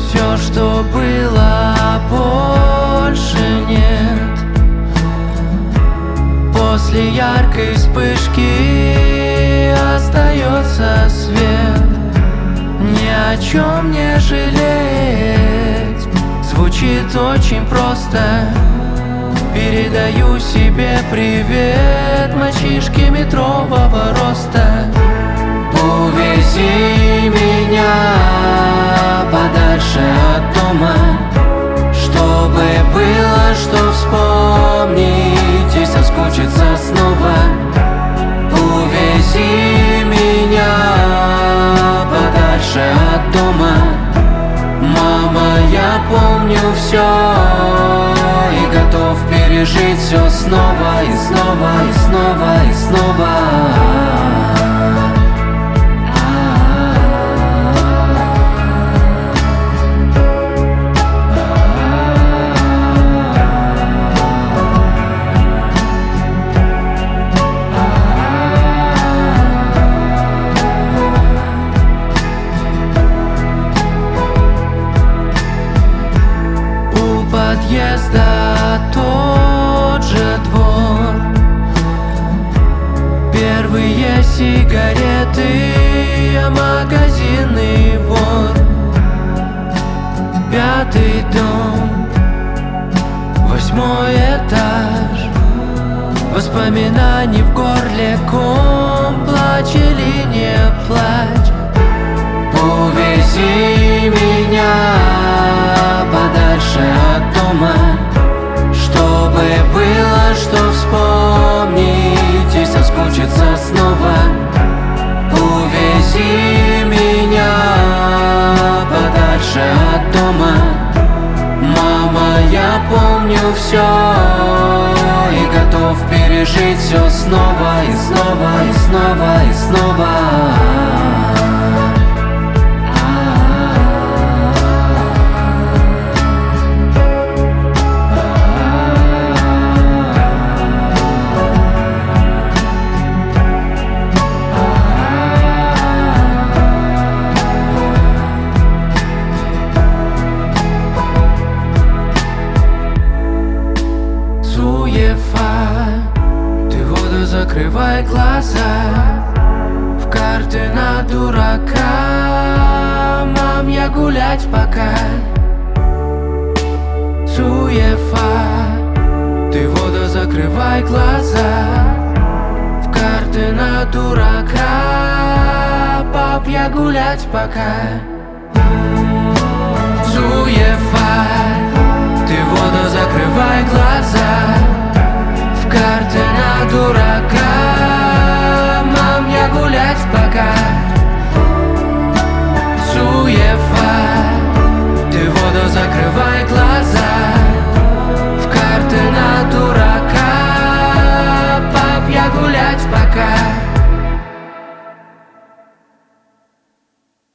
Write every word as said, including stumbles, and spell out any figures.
Все, что было, больше нет. После яркой вспышки остается свет. Ни о чем не жалеть звучит очень просто. Передаю себе привет мальчишке метрового роста. Увези меня подальше от дома, чтобы было что вспомнить и соскучиться снова. Увези меня подальше от дома. Мама, я помню все и готов пережить все снова и снова и снова и снова. Подъезда тот же двор, первые сигареты, магазинный вор. Пятый дом, восьмой этаж, воспоминаний в горле ком. Плачь или не плачь. Увези меня подальше от дома, чтобы было что вспомнить и соскучиться снова. Увези меня подальше от дома. Мама, я помню все и готов пережить все снова и снова и снова и снова. Ты воду закрывай глаза, в карты на дурака. Мам, я гулять пока. Суефа, ты воду закрывай глаза, в карты на дурака. Пап, я гулять пока.